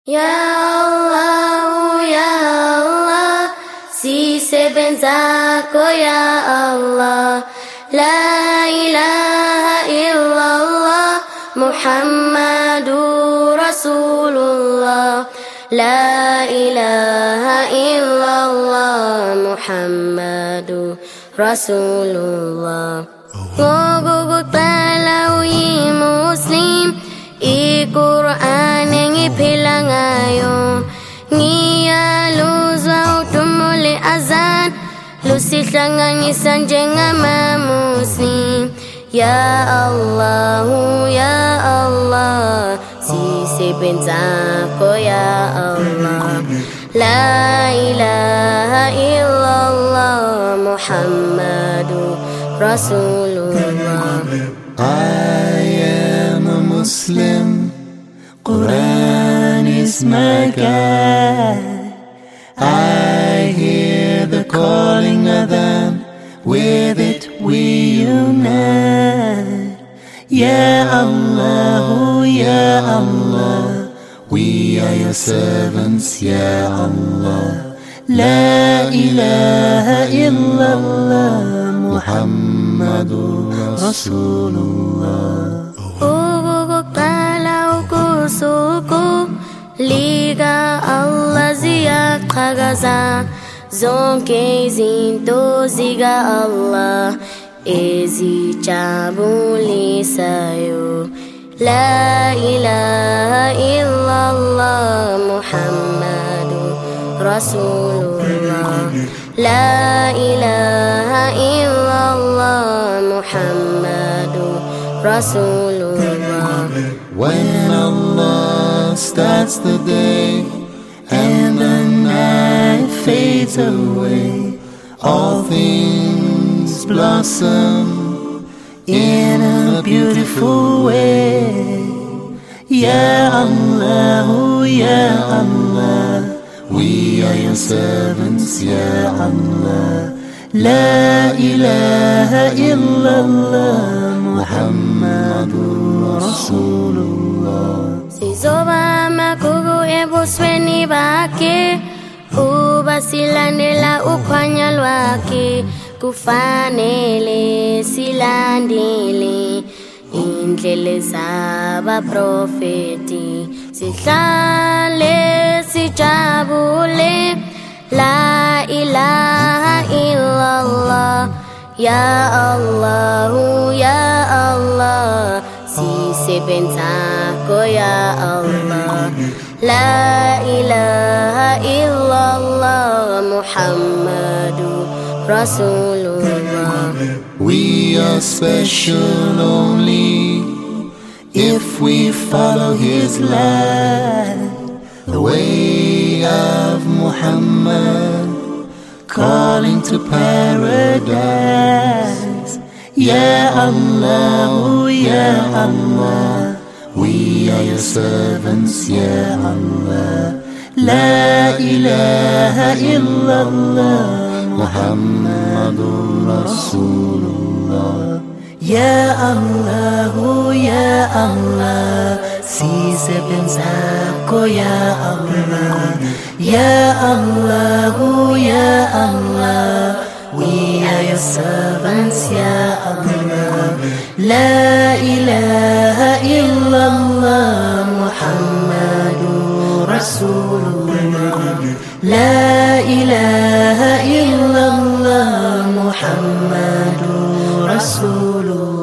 Ya Allah, Ya Allah, sisi benzako Ya Allah. La ilaha illallah, Muhammadur Rasulullah. La ilaha illallah, Muhammadur Rasulullah. Gugugut palawi Muslim, i-Quran ngiphilang ngayon. Ngiyaluzwa utumuli azan, lusihlangangisan njengama-Muslim. Ya Allah, Ya Allah, sisebenzako Ya Allah. La ilaha illallah, Muhammadur Rasulullah. I am a Muslim, Quran is my guide. I hear the calling adhan, with it we unite. Ya Allah, Ya Allah, we are your servants, Ya Allah. La ilaha illallah, Muhammadur Rasulullah. Uguguk kalau kusuku, liga Allah ziyak kagaza. Zonke zinto ziga Allah, ezi cabuli sayo. La ilaha illallah, Muhammadur Rasulullah. La ilaha illallah, Muhammadur Rasulullah. When Allah starts the day and the night fades away, all things blossom in a beautiful way. Ya Allah, Ya Allah, we are your servants, Ya Allah. La ilaha illallah, Muhammadur Rasulullah. Sizoba makugu ebusweni bake, ubasilandela ukhwanya lwakhe. Kufanele silandele indlela zabaprofeti, sihlale sijabule. La ilaha illallah, Ya Allah, Ya Allah, sisebenzako Ya Allah. La ilaha illallah, Muhammadur Rasulullah. We are special only if we follow his light, the way of Muhammad, calling to paradise. Ya Allah, Ya Allah, we are your servants, Ya Allah. La ilaha illallah, Muhammadur Rasulullah. Ya Allah, Ya Allah, sisebenzako Ya Allah. Ya Allah, Ya Allah, we are your servants, Ya Allah. La ilaha illallah, Muhammadur Rasulullah. La ilaha illallah, Muhammadur Rasulullah.